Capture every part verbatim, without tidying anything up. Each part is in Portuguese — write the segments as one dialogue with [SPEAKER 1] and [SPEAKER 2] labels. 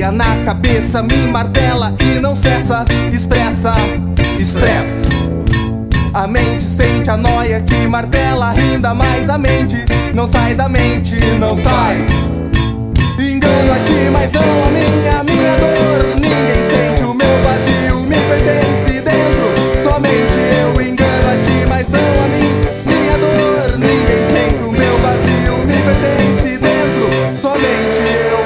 [SPEAKER 1] ideia na cabeça me martela e não cessa. Estressa, estresse. A mente sente a noia que martela ainda mais a mente. Não sai da mente, não sai. Engano a ti, mas não a minha, minha dor. Ninguém sente o meu vazio, me pertence dentro. Somente eu engano a ti, mas não a mim, minha dor. Ninguém sente o meu vazio, me pertence dentro. Somente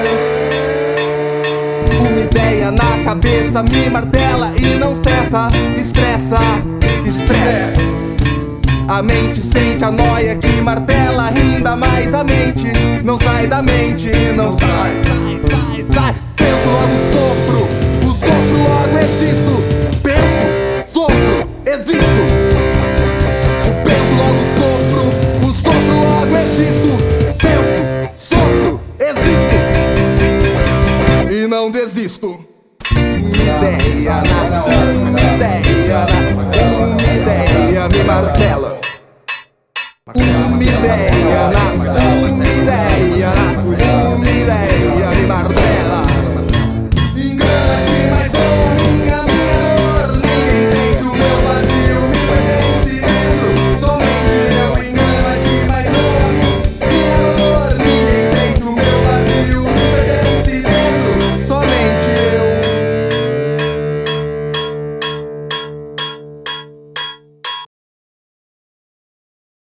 [SPEAKER 1] eu. Uma ideia na cabeça me martela e não cessa. Estressa, estresse. A mente sente a noia que martela ainda mais a mente. Não sai da mente, não sai, sai, sai, sai.